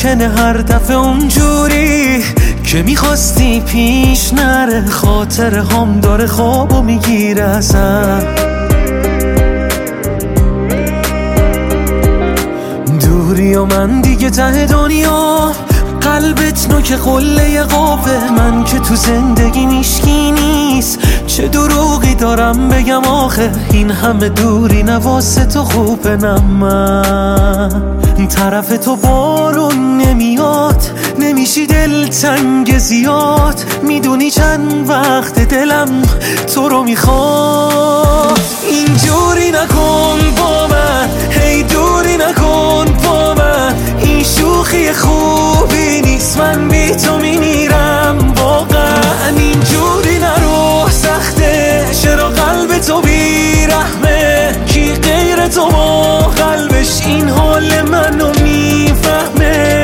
ممکنه هر دفعه اونجوری که میخواستی پیش نره، خاطر هم داره خوابو میگیره ازم. دوری و من دیگه ته دنیا، قلبت نوک قله قوه، من که تو زندگی میشکی نیست، چه دروغی دارم بگم آخه، این همه دوری نواسه تو خوبه. نه من طرف تو بارون نمیاد، نمیشی دلتنگ زیاد، میدونی چند وقت دلم تو رو میخواد. اینجوری نکن با من، هی دوری نکن با من، این شوخی خوبی نیست، من بی تو میمیرم واقعا. اینجوری نرو، سخته چرا قلب تو بیرحمه، کی غیر تو با قلبش این حال منو میفهمه.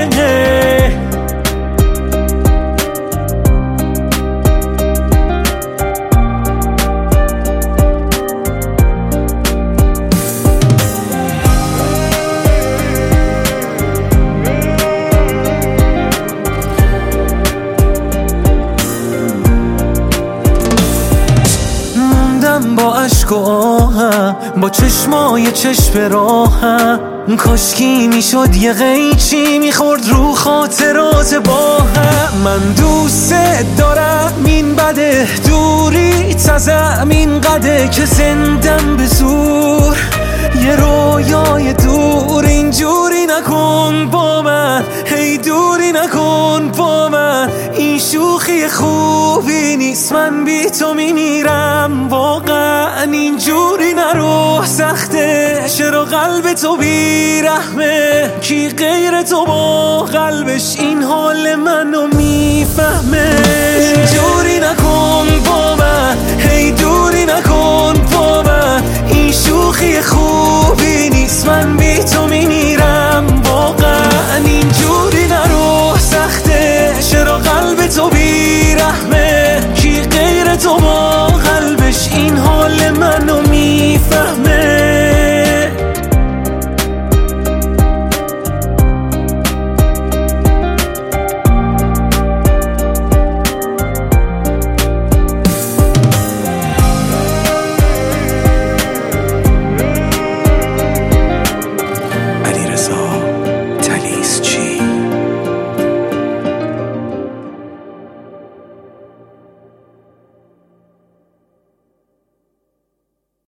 با عشق و آهم، با چشمای چشم راهم، کاشکی میشد یه قیچی میخورد رو خاطرات با هم. من دوست دارم این بده، دوری تزم این قده که زندم به زور، یه رویای دور. اینجوری نکن با من، هی دوری نکن با من، این شوخی خوبی نیست، من بی تو میمیرم واقعا. اینجوری نرو، سخته چرا قلب تو بیرحمه، کی غیر تو با قلبش این حال منو میفهمه. اینجوری نکن با من، هی دوری نکن با من، این شوخی خوبی نیست، من بی تو میمیرم.